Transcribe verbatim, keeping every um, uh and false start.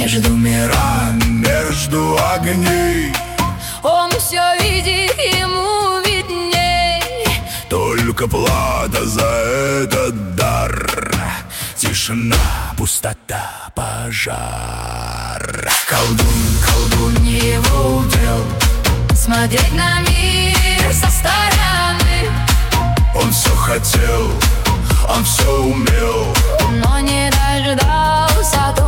между мирами, между огней. Он все видит, ему видней. Только плата за этот дар. Тишина, пустота, пожар. Колдун, колдун, не его удел Смотреть на мир со стороны. Он все хотел, он все умел, но не дождался.